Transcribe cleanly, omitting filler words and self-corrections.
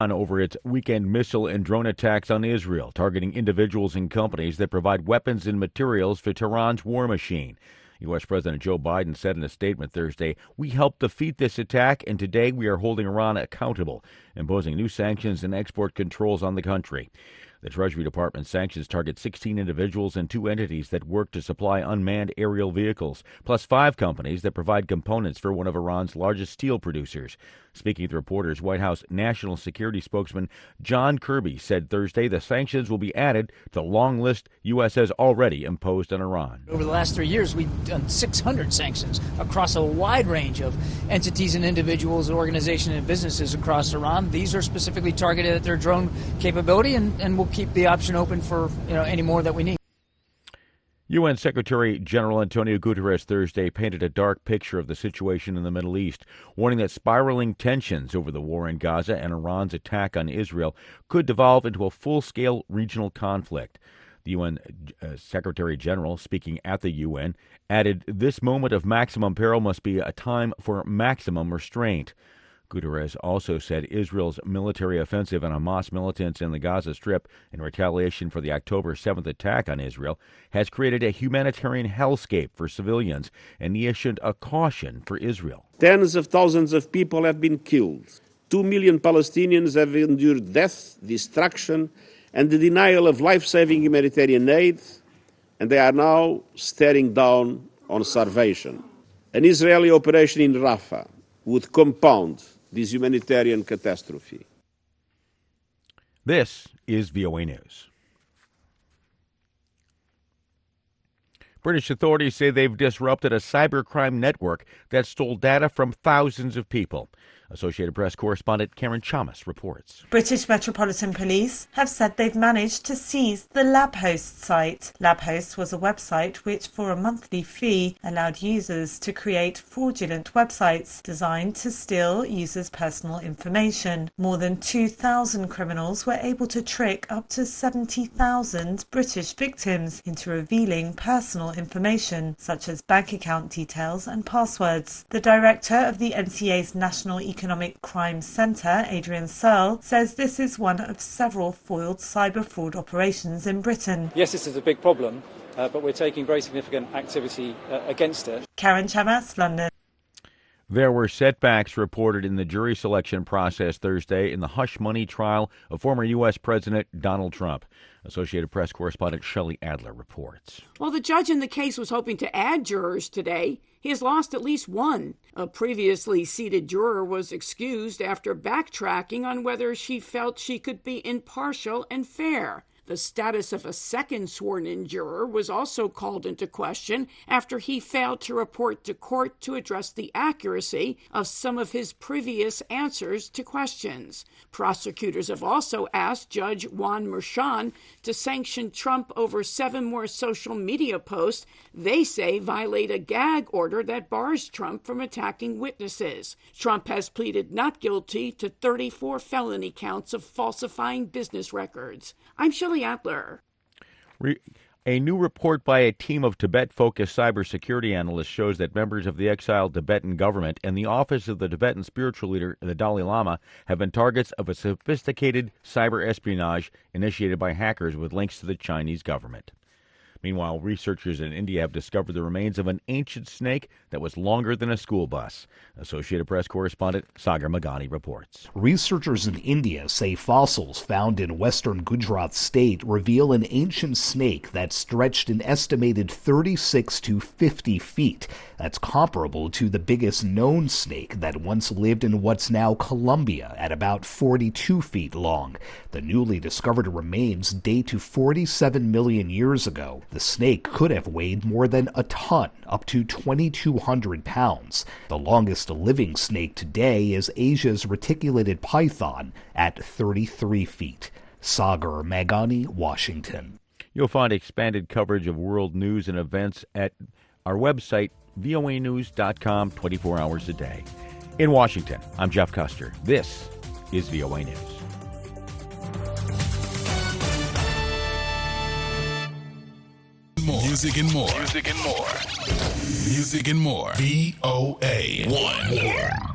over its weekend missile and drone attacks on Israel, targeting individuals and companies that provide weapons and materials for Tehran's war machine. U.S. President Joe Biden said in a statement Thursday, "We helped defeat this attack, and today we are holding Iran accountable, imposing new sanctions and export controls on the country." The Treasury Department sanctions target 16 individuals and 2 entities that work to supply unmanned aerial vehicles, plus 5 companies that provide components for one of Iran's largest steel producers. Speaking to reporters, White House National Security spokesman John Kirby said Thursday the sanctions will be added to the long list U.S. has already imposed on Iran. Over the last 3 years, we've done 600 sanctions across a wide range of entities and individuals, organizations, and businesses across Iran. These are specifically targeted at their drone capability, and we'll keep the option open for any more that we need. UN Secretary General Antonio Guterres Thursday painted a dark picture of the situation in the Middle East, warning that spiraling tensions over the war in Gaza and Iran's attack on Israel could devolve into a full-scale regional conflict. The UN Secretary General, speaking at the UN, added, "This moment of maximum peril must be a time for maximum restraint." Guterres also said Israel's military offensive on Hamas militants in the Gaza Strip in retaliation for the October 7th attack on Israel has created a humanitarian hellscape for civilians, and he issued a caution for Israel. Tens of thousands of people have been killed. 2 million Palestinians have endured death, destruction, and the denial of life-saving humanitarian aid, and they are now staring down on starvation. An Israeli operation in Rafah would compound this humanitarian catastrophe. This is VOA News. British authorities say they've disrupted a cybercrime network that stole data from thousands of people. Associated Press correspondent Karen Chamas reports. British Metropolitan Police have said they've managed to seize the LabHost site. LabHost was a website which, for a monthly fee, allowed users to create fraudulent websites designed to steal users' personal information. More than 2,000 criminals were able to trick up to 70,000 British victims into revealing personal information, such as bank account details and passwords. The director of the NCA's National Economic Crime Centre, Adrian Searle, says this is one of several foiled cyber fraud operations in Britain. Yes, this is a big problem, but we're taking very significant activity against it. Karen Chamas, London. There were setbacks reported in the jury selection process Thursday in the hush money trial of former U.S. President Donald Trump. Associated Press correspondent Shelley Adler reports. While the judge in the case was hoping to add jurors today, he has lost at least one. A previously seated juror was excused after backtracking on whether she felt she could be impartial and fair. The status of a second sworn-in juror was also called into question after he failed to report to court to address the accuracy of some of his previous answers to questions. Prosecutors have also asked Judge Juan Merchan to sanction Trump over 7 more social media posts they say violate a gag order that bars Trump from attacking witnesses. Trump has pleaded not guilty to 34 felony counts of falsifying business records. I'm Shelley Adler. A new report by a team of Tibet-focused cybersecurity analysts shows that members of the exiled Tibetan government and the office of the Tibetan spiritual leader, the Dalai Lama, have been targets of a sophisticated cyber espionage initiated by hackers with links to the Chinese government. Meanwhile, researchers in India have discovered the remains of an ancient snake that was longer than a school bus. Associated Press correspondent Sagar Magani reports. Researchers in India say fossils found in western Gujarat state reveal an ancient snake that stretched an estimated 36 to 50 feet. That's comparable to the biggest known snake that once lived in what's now Colombia at about 42 feet long. The newly discovered remains date to 47 million years ago. The snake could have weighed more than a ton, up to 2,200 pounds. The longest living snake today is Asia's reticulated python at 33 feet. Sagar Magani, Washington. You'll find expanded coverage of world news and events at our website, voanews.com, 24 hours a day. In Washington, I'm Jeff Custer. This is VOA News. Music and more. Music and more. Music and more. VOA 1.